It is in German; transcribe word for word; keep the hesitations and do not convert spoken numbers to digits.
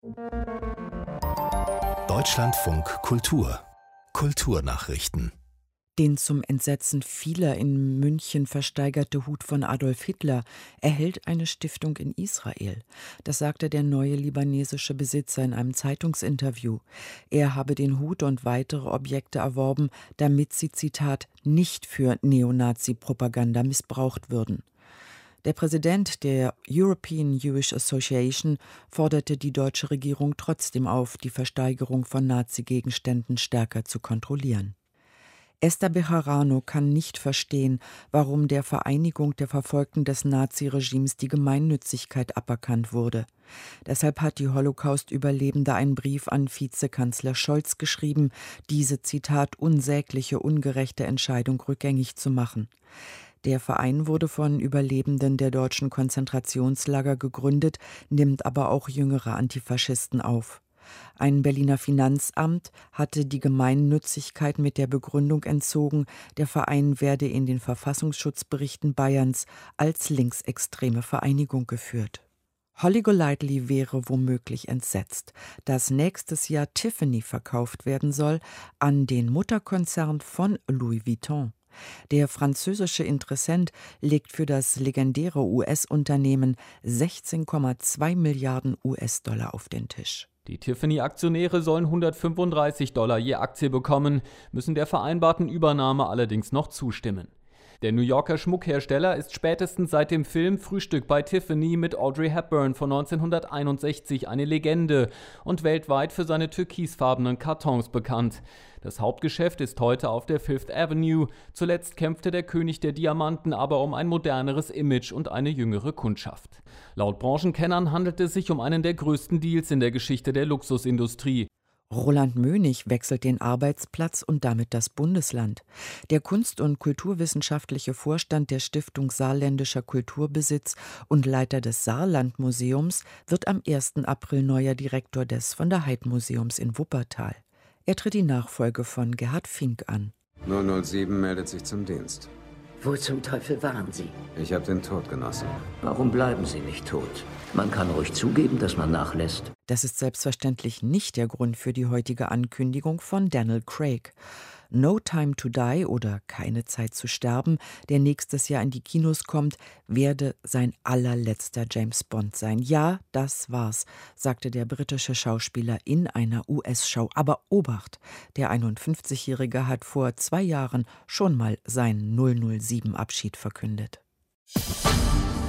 Deutschlandfunk Kultur Kulturnachrichten. Den zum Entsetzen vieler in München versteigerte Hut von Adolf Hitler erhält eine Stiftung in Israel. Das sagte der neue libanesische Besitzer in einem Zeitungsinterview. Er habe den Hut und weitere Objekte erworben, damit sie, Zitat, nicht für Neonazi-Propaganda missbraucht würden. Der Präsident der European Jewish Association forderte die deutsche Regierung trotzdem auf, die Versteigerung von Nazi-Gegenständen stärker zu kontrollieren. Esther Bejarano kann nicht verstehen, warum der Vereinigung der Verfolgten des Naziregimes die Gemeinnützigkeit aberkannt wurde. Deshalb hat die Holocaust-Überlebende einen Brief an Vizekanzler Scholz geschrieben, diese, Zitat, unsägliche, ungerechte Entscheidung rückgängig zu machen. Der Verein wurde von Überlebenden der deutschen Konzentrationslager gegründet, nimmt aber auch jüngere Antifaschisten auf. Ein Berliner Finanzamt hatte die Gemeinnützigkeit mit der Begründung entzogen, der Verein werde in den Verfassungsschutzberichten Bayerns als linksextreme Vereinigung geführt. Holly Golightly wäre womöglich entsetzt, dass nächstes Jahr Tiffany verkauft werden soll an den Mutterkonzern von Louis Vuitton. Der französische Interessent legt für das legendäre U S-Unternehmen sechzehn Komma zwei Milliarden U S-Dollar auf den Tisch. Die Tiffany-Aktionäre sollen hundertfünfunddreißig Dollar je Aktie bekommen, müssen der vereinbarten Übernahme allerdings noch zustimmen. Der New Yorker Schmuckhersteller ist spätestens seit dem Film Frühstück bei Tiffany mit Audrey Hepburn von neunzehnhunderteinundsechzig eine Legende und weltweit für seine türkisfarbenen Kartons bekannt. Das Hauptgeschäft ist heute auf der Fifth Avenue. Zuletzt kämpfte der König der Diamanten aber um ein moderneres Image und eine jüngere Kundschaft. Laut Branchenkennern handelt es sich um einen der größten Deals in der Geschichte der Luxusindustrie. Roland Mönig wechselt den Arbeitsplatz und damit das Bundesland. Der kunst- und kulturwissenschaftliche Vorstand der Stiftung Saarländischer Kulturbesitz und Leiter des Saarlandmuseums wird am ersten April neuer Direktor des Von der Heydt Museums in Wuppertal. Er tritt die Nachfolge von Gerhard Fink an. null null sieben meldet sich zum Dienst. Wo zum Teufel waren Sie? Ich habe den Tod genossen. Warum bleiben Sie nicht tot? Man kann ruhig zugeben, dass man nachlässt. Das ist selbstverständlich nicht der Grund für die heutige Ankündigung von Daniel Craig. No Time to Die oder Keine Zeit zu sterben, der nächstes Jahr in die Kinos kommt, werde sein allerletzter James Bond sein. Ja, das war's, sagte der britische Schauspieler in einer U S-Show. Aber Obacht, der einundfünfzigjährige hat vor zwei Jahren schon mal seinen null null sieben Abschied verkündet.